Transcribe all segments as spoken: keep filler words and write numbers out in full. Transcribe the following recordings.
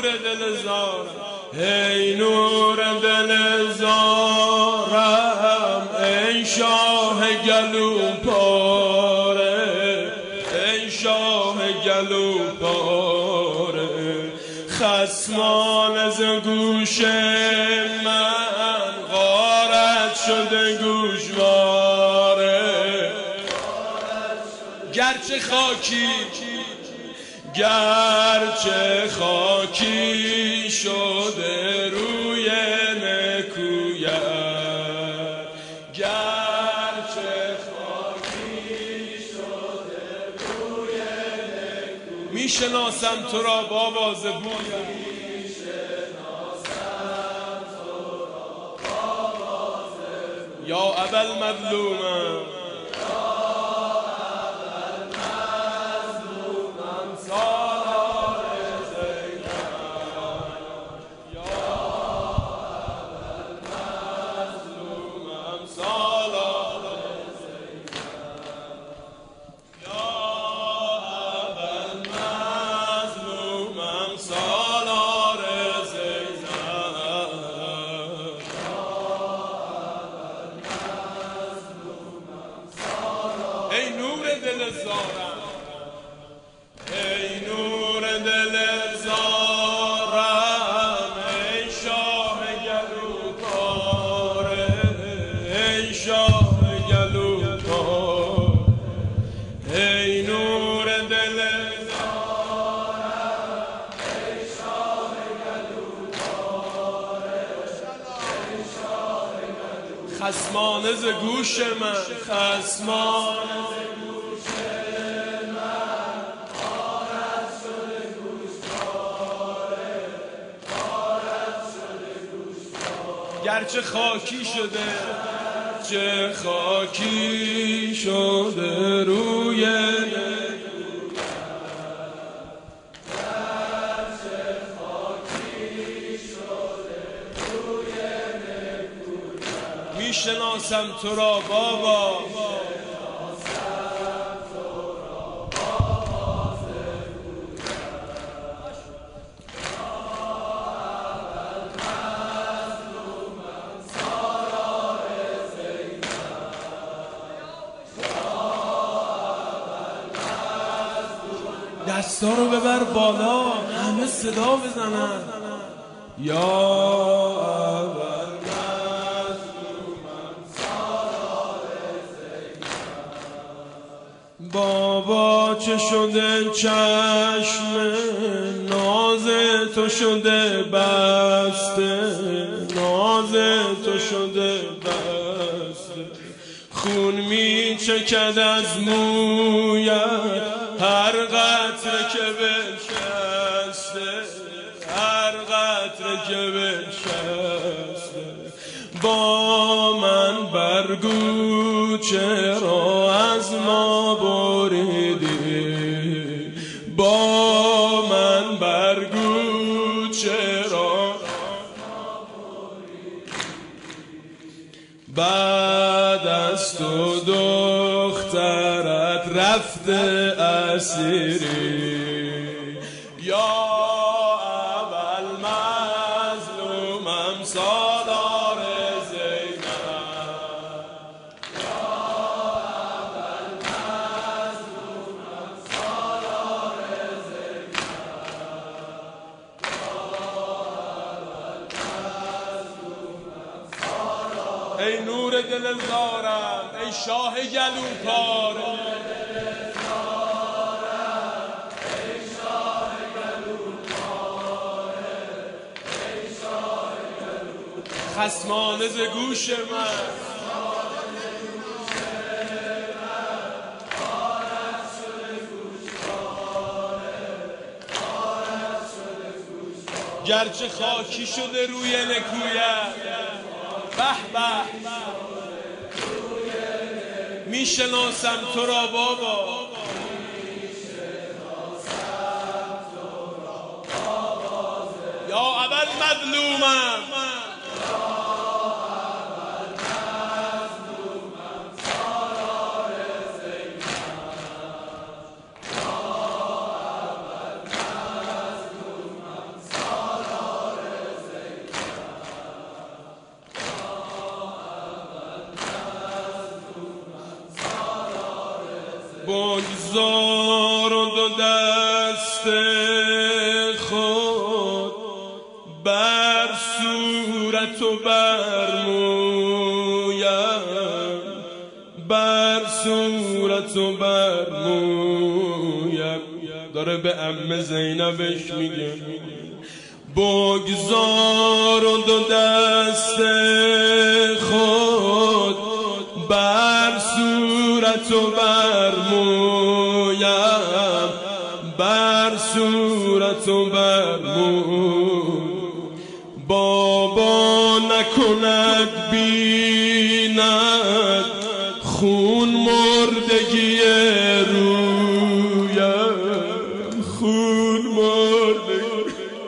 دل زارم ای نور دل زارم ای شاه گلو پاره ای شاه گلو پاره خصمان از گوش من غارت شده گوشواره گرچه خاکی گرچه خاکی شده روی نکویت گرچه خاکی شده روی نکویت میشناسم تو را با آواز بویم میشناسم تو را با آواز بویم یا ابوالمظلومم ای نور دل زارم ای نور دل زارم ای شاه گلو پاره ای شاه گلو پاره ای نور دل زارم ای شاه گلو پاره ای شاه گلو خصمانه ز گوش من خصمانه گرچه خاکی شده گرچه خاکی شده روی نکویت گرچه خاکی شده روی نکویت میشناسم تو را بابا دستا رو ببر بالا همه صدا بزنن یا اول مظلومم سالار زینب بابا چه شده چشم ناز تو شده بسته ناز تو شده بسته خون می چکد از مویت هر قطره که بنشسته هر قطره که بنشسته با من برگو چرا از ما بریدی با من برگو چرا بعد از تو دخترت رفته اسیری یا اول مظلومم سالار زینب یا اول مظلومم سالار زینب یا اول مظلومم سالار ای نور دل زارم ای شاه گلو پاره خصمانه ز گوش من گرچه خاکی شده روی نکویت به به میشناسم تو را بابا یا اول مظلومم بگذار و دو دست خود بر صورت و بر مویم، بر صورت و بر مویم. داره به عمه زینبش میگه بگذار و دو دست خود بر صورت و بر مویم، بر صورت و بر مویم. بابا نکند بیند خون مردگی رویم، خون مردگی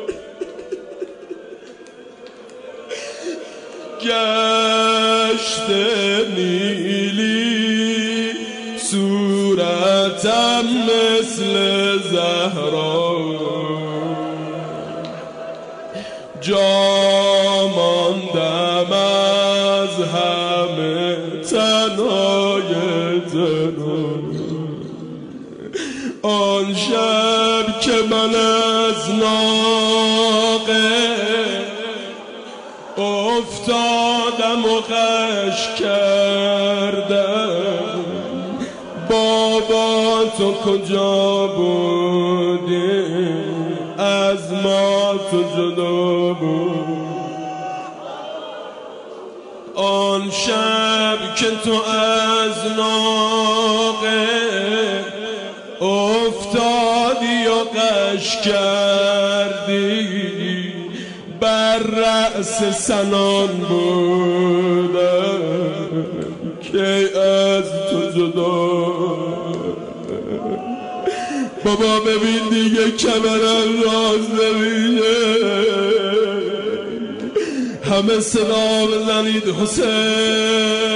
گشته نیلی صورتم مثل زهرا، جا ماندم از همه تنهای تنها. آن شب که من از ناقه افتادم و غش کردم، بابا تو کجا بودی از ما تو جدا بود. آن شب که تو از ناقه افتادی و غش کردی، بر رأس سنان بودم که از تو جدا. بابا ببین دیگه کمرم راز نمیشه، همه صدا بزنید حسین